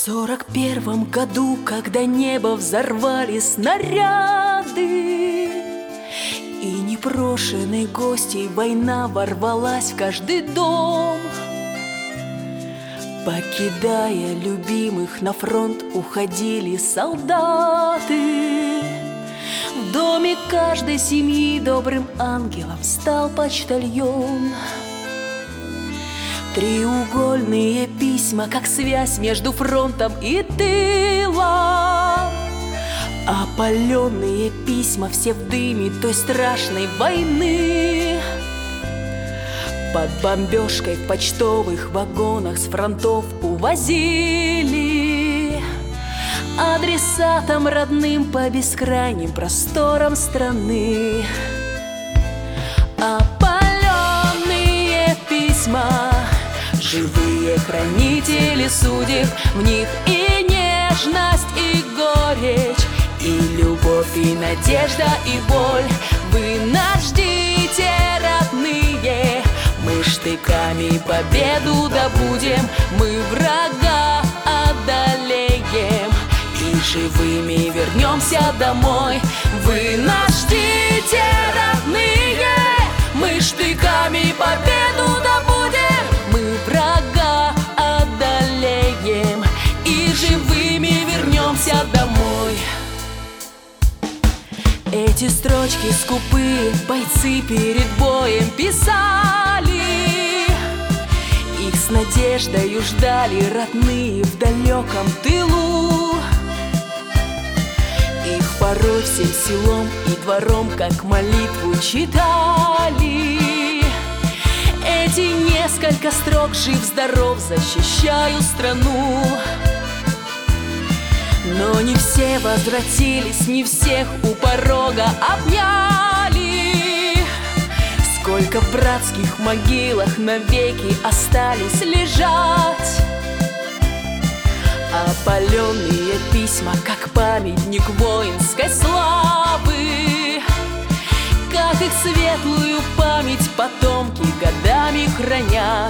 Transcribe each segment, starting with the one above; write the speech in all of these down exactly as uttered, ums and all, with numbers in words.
сорок первом году, когда небо взорвали снаряды, и непрошенной гостьей война ворвалась в каждый дом, покидая любимых, на фронт уходили солдаты. В доме каждой семьи добрым ангелом стал почтальон. Треугольные письма, как связь между фронтом и тылом. Опаленные письма, все в дыме той страшной войны. Под бомбежкой в почтовых вагонах с фронтов увозили адресатам родным по бескрайним просторам страны. Опаленные письма, живые хранители судеб, в них и нежность, и горечь, и любовь, и надежда, и боль. Вы нас ждите, родные, мы штыками победу добудем, мы врага одолеем и живыми вернемся домой. Вы нас ждите, родные, мы штыками победу добудем, мы врага одолеем и живыми вернемся домой. Эти строчки скупые бойцы перед боем писали, их с надеждою ждали родные в далеком тылу. Их порой всем селом и двором как молитву читали. Эти несколько строк, жив-здоров, защищаю страну. Но не все возвратились, не всех у порога обняли. Сколько в братских могилах навеки остались лежать опаленные письма, как памятник воинской славы. Как их светлую память потомки годами хранят.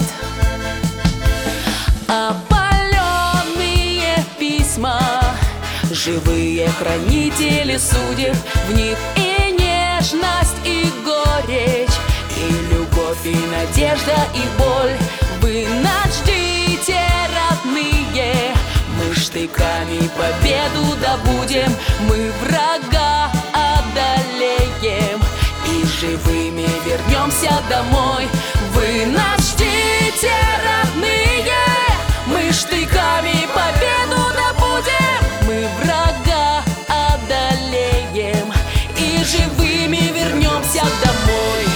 Опаленные письма, живые хранители судеб, в них и нежность, и горечь, и любовь, и надежда, и боль. Вы нас ждите, родные, мы штыками победу добудем, мы врага одолеем и живыми вернемся домой. Вы нас ждите, родные, мы штыками победу добудем, мы врага одолеем и живыми вернемся домой.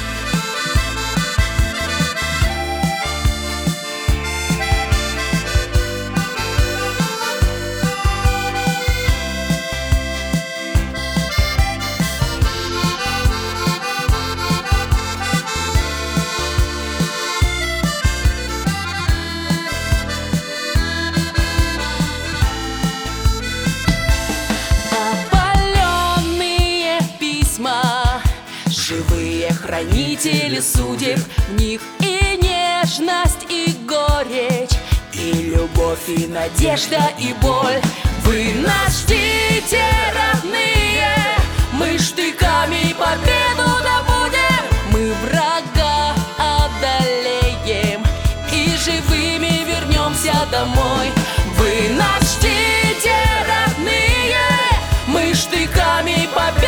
Живые хранители судеб, в них и нежность, и горечь, и любовь, и надежда, и боль. Вы нас ждите, родные, мы штыками победу добудем, мы врага одолеем и живыми вернемся домой. Вы нас ждите, родные, мы штыками победу